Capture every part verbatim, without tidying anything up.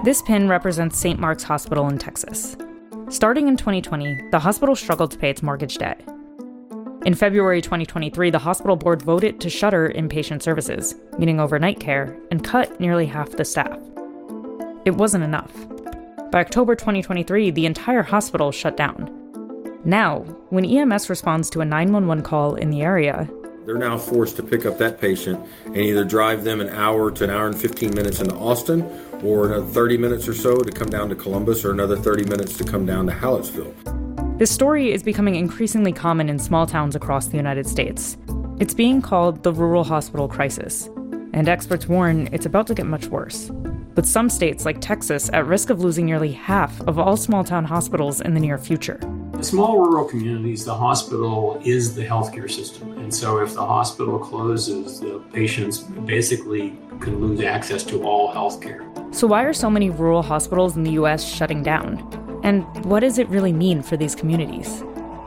This pin represents Saint Mark's Hospital in Texas. Starting in twenty twenty, the hospital struggled to pay its mortgage debt. In February twenty twenty-three, the hospital board voted to shutter inpatient services, meaning overnight care, and cut nearly half the staff. It wasn't enough. By October twenty twenty-three, the entire hospital shut down. Now, when E M S responds to a nine one one call in the area, they're now forced to pick up that patient and either drive them an hour to an hour and fifteen minutes into Austin, or another thirty minutes or so to come down to Columbus, or another thirty minutes to come down to Hallettsville. This story is becoming increasingly common in small towns across the United States. It's being called the rural hospital crisis, and experts warn it's about to get much worse, with some states like Texas at risk of losing nearly half of all small-town hospitals in the near future. In small rural communities, the hospital is the healthcare system. And so if the hospital closes, the patients basically can lose access to all healthcare. So why are so many rural hospitals in the U S shutting down? And what does it really mean for these communities?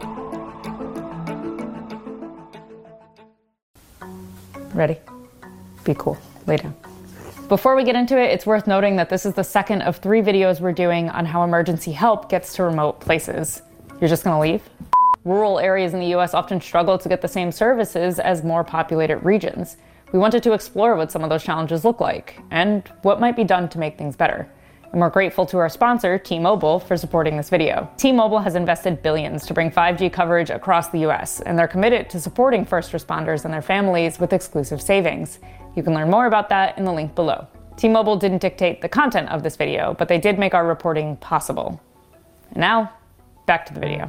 Ready? Be cool. Lay down. Before we get into it, it's worth noting that this is the second of three videos we're doing on how emergency help gets to remote places. You're just gonna leave? Rural areas in the U S often struggle to get the same services as more populated regions. We wanted to explore what some of those challenges look like, and what might be done to make things better. And we're grateful to our sponsor, T-Mobile, for supporting this video. T-Mobile has invested billions to bring five G coverage across the U S, and they're committed to supporting first responders and their families with exclusive savings. You can learn more about that in the link below. T-Mobile didn't dictate the content of this video, but they did make our reporting possible. And now, back to the video.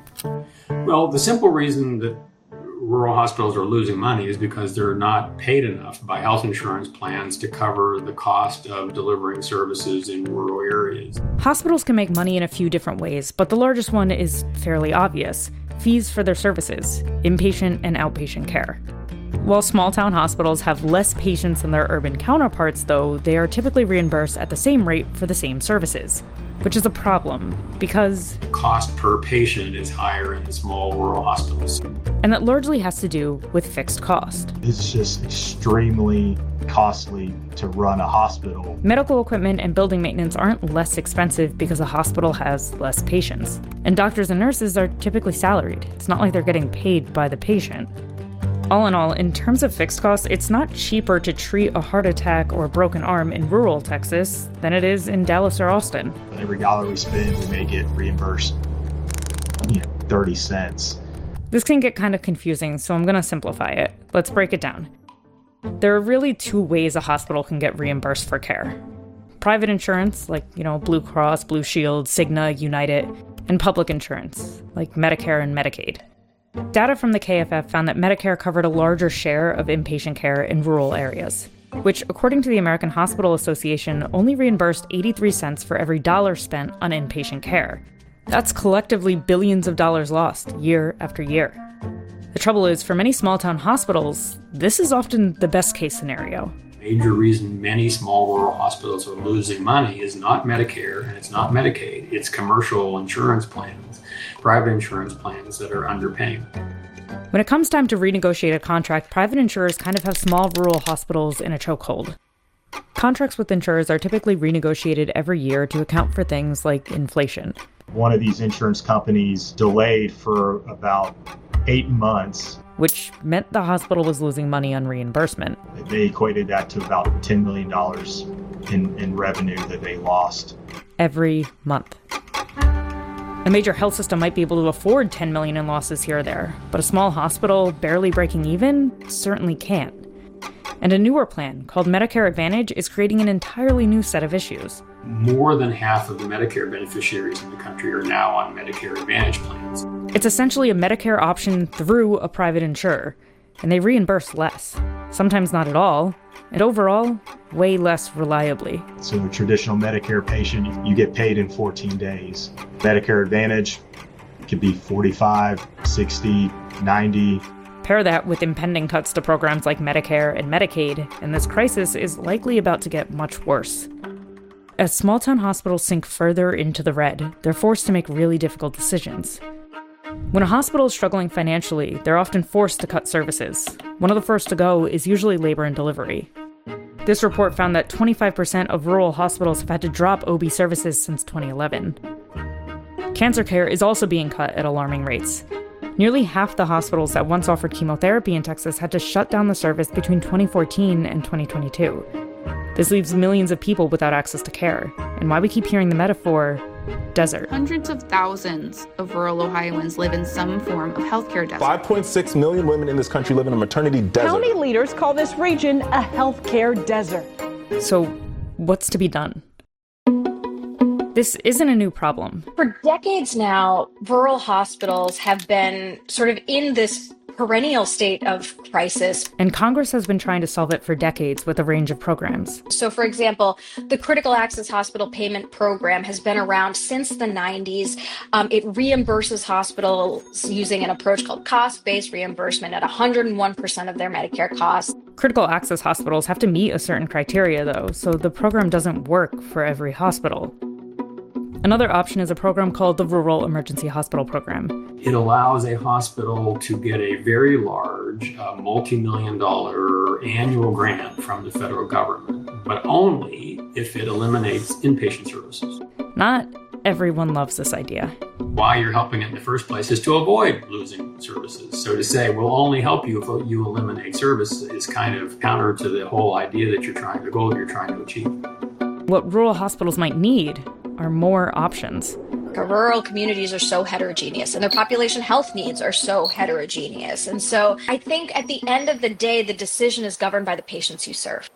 Well, the simple reason that rural hospitals are losing money is because they're not paid enough by health insurance plans to cover the cost of delivering services in rural areas. Hospitals can make money in a few different ways, but the largest one is fairly obvious: fees for their services, inpatient and outpatient care. While small-town hospitals have less patients than their urban counterparts, though, they are typically reimbursed at the same rate for the same services, which is a problem because cost per patient is higher in the small rural hospitals. And that largely has to do with fixed cost. It's just extremely costly to run a hospital. Medical equipment and building maintenance aren't less expensive because a hospital has less patients. And doctors and nurses are typically salaried. It's not like they're getting paid by the patient. All in all, in terms of fixed costs, it's not cheaper to treat a heart attack or a broken arm in rural Texas than it is in Dallas or Austin. Every dollar we spend, we may get reimbursed, you know, thirty cents. This can get kind of confusing, so I'm going to simplify it. Let's break it down. There are really two ways a hospital can get reimbursed for care. Private insurance, like, you know, Blue Cross, Blue Shield, Cigna, United, and public insurance, like Medicare and Medicaid. Data from the K F F found that Medicare covered a larger share of inpatient care in rural areas, which, according to the American Hospital Association, only reimbursed eighty-three cents for every dollar spent on inpatient care. That's collectively billions of dollars lost year after year. The trouble is, for many small-town hospitals, this is often the best-case scenario. Major reason many small rural hospitals are losing money is not Medicare and it's not Medicaid. It's commercial insurance plans, private insurance plans that are underpaying. When it comes time to renegotiate a contract, private insurers kind of have small rural hospitals in a chokehold. Contracts with insurers are typically renegotiated every year to account for things like inflation. One of these insurance companies delayed for about eight months. Which meant the hospital was losing money on reimbursement. They equated that to about ten million dollars in, in revenue that they lost. Every month. A major health system might be able to afford ten million dollars in losses here or there, but a small hospital barely breaking even certainly can't. And a newer plan, called Medicare Advantage, is creating an entirely new set of issues. More than half of the Medicare beneficiaries in the country are now on Medicare Advantage plans. It's essentially a Medicare option through a private insurer, and they reimburse less. Sometimes not at all, and overall, way less reliably. So a traditional Medicare patient, you get paid in fourteen days. Medicare Advantage could be forty-five, sixty, ninety. Pair that with impending cuts to programs like Medicare and Medicaid, and this crisis is likely about to get much worse. As small-town hospitals sink further into the red, they're forced to make really difficult decisions. When a hospital is struggling financially, they're often forced to cut services. One of the first to go is usually labor and delivery. This report found that twenty-five percent of rural hospitals have had to drop O B services since twenty eleven. Cancer care is also being cut at alarming rates. Nearly half the hospitals that once offered chemotherapy in Texas had to shut down the service between twenty fourteen and twenty twenty-two. This leaves millions of people without access to care, and why we keep hearing the metaphor, desert. Hundreds of thousands of rural Ohioans live in some form of healthcare desert. five point six million women in this country live in a maternity desert. County leaders call this region a healthcare desert. So, what's to be done? This isn't a new problem. For decades now, rural hospitals have been sort of in this perennial state of crisis. And Congress has been trying to solve it for decades with a range of programs. So, for example, the Critical Access Hospital Payment Program has been around since the nineties. Um, it reimburses hospitals using an approach called cost-based reimbursement at one hundred one percent of their Medicare costs. Critical access hospitals have to meet a certain criteria, though, so the program doesn't work for every hospital. Another option is a program called the Rural Emergency Hospital Program. It allows a hospital to get a very large, uh, multi-million dollar annual grant from the federal government, but only if it eliminates inpatient services. Not everyone loves this idea. Why you're helping it in the first place is to avoid losing services. So to say, we'll only help you if you eliminate services is kind of counter to the whole idea that you're trying, the goal that you're trying to achieve. What rural hospitals might need are more options. Rural communities are so heterogeneous and their population health needs are so heterogeneous. And so I think at the end of the day, the decision is governed by the patients you serve.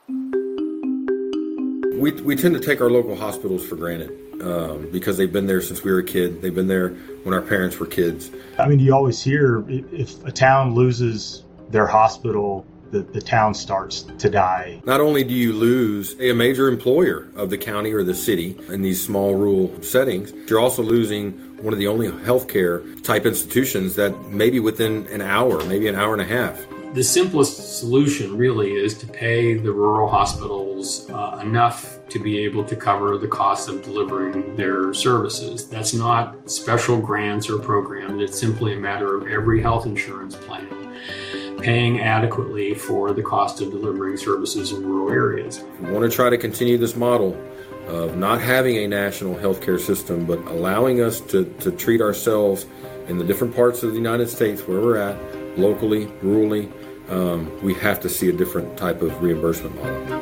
We, we tend to take our local hospitals for granted um, because they've been there since we were a kid. They've been there when our parents were kids. I mean, you always hear if a town loses their hospital, The, the town starts to die. Not only do you lose a major employer of the county or the city in these small rural settings, you're also losing one of the only healthcare type institutions that maybe within an hour, maybe an hour and a half. The simplest solution really is to pay the rural hospitals uh, enough to be able to cover the cost of delivering their services. That's not special grants or programs. It's simply a matter of every health insurance plan paying adequately for the cost of delivering services in rural areas. We want to try to continue this model of not having a national healthcare system, but allowing us to, to treat ourselves in the different parts of the United States where we're at, locally, rurally. Um, we have to see a different type of reimbursement model.